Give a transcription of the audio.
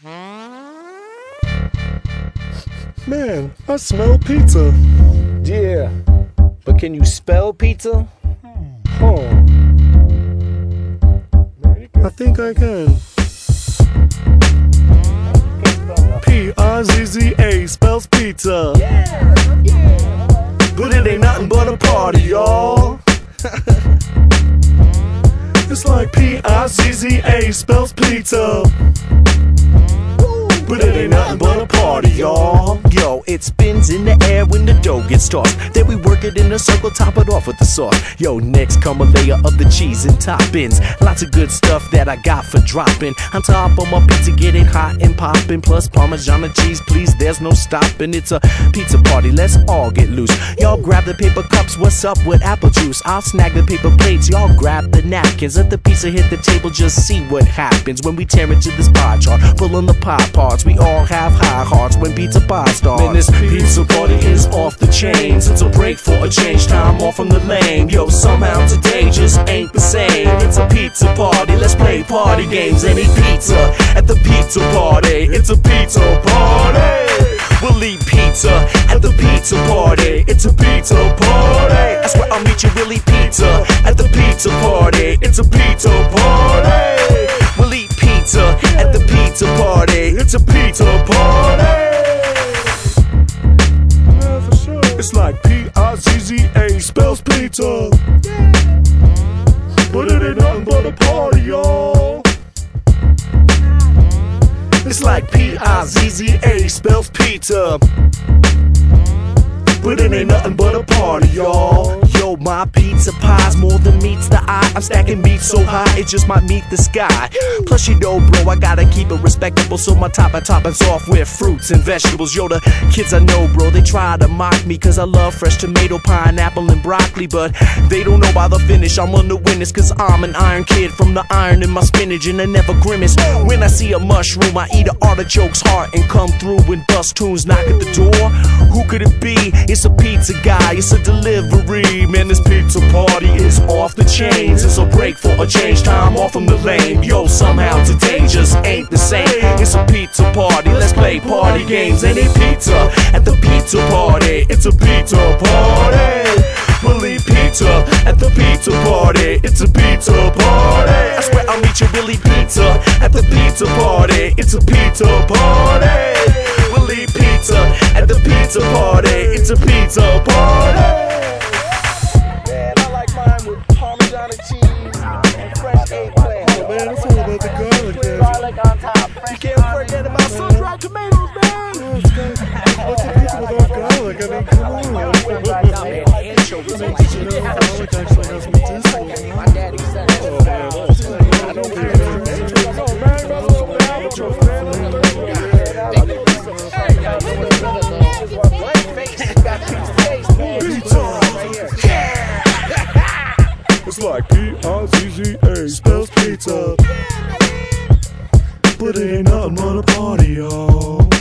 Man, I smell pizza. Yeah, but can you spell pizza? I think I can. P-I-Z-Z-A spells pizza. But it ain't nothing but a party, y'all. It's like P-I-Z-Z-A spells pizza. But it ain't nothing but a party, y'all. Yo, it spins in the air when the dough gets tossed. Then we work it in a circle, top it off with the sauce. Yo, next come a layer of the cheese and toppings. Lots of good stuff that I got for dropping. On top of my pizza, getting hot and popping. Plus Parmesan cheese, please, there's no stopping. It's a pizza party, let's all get loose. Y'all grab the paper cups, what's up with apple juice? I'll snag the paper plates, y'all grab the napkins. Let the pizza hit the table, just see what happens when we tear into this pie chart. Pulling the pie parts, we all have high hearts when pizza pie starts. Man, this pizza party is off the chains. It's a break for a change, time off from the lane. Yo, somehow today just ain't the same. It's a pizza party, let's play party games and eat pizza at the pizza party. It's a pizza party. We'll eat pizza at the pizza party. It's a pizza party. That's where I'll meet you, we'll eat pizza at the pizza party. It's a pizza party. We'll eat pizza at the pizza party. It's a pizza party. Yeah, for sure. It's like P-I-Z-Z-A spells pizza. But it ain't nothing but a party, y'all. It's like P-I-Z-Z-A spells pizza. But it ain't nothing but a party, y'all. Yo, my pizza pie's more than meets the eye. I'm stacking meat so high, it just might meet the sky. Plus, you know, bro, I gotta keep it respectable. So my toppings off with fruits and vegetables. Yo, the kids I know, bro, they try to mock me cause I love fresh tomato, pineapple, and broccoli. But they don't know by the finish I'm on the witness. Cause I'm an iron kid from the iron in my spinach. And I never grimace when I see a mushroom. I eat an artichoke's heart and come through and bust tunes. Knock at the door, who could it be? It's a pizza guy, it's a delivery. Man, this pizza party is off the chains. It's a break for a change, time off from the lane. Yo, somehow today just ain't the same. It's a pizza party, let's play party games and eat pizza at the pizza party. It's a pizza party. We'll eat pizza at the pizza party. It's a pizza party. I swear I'll meet you, we'll eat pizza at the pizza party. It's a pizza party. We'll eat pizza at the pizza party. It's a pizza party. Man, I like mine with Parmesan cheese and fresh eggplant. Oh man, it's all about the garlic, man. Garlic on top. You can't forget about sun-dried tomatoes, man. What's a pizza without garlic? I mean, come on. Anchovies and Garlic actually has medicinal. My daddy said it. Oh man, I don't care. It's like P-I-Z-Z-A spells pizza. But it ain't nothing but a party, y'all.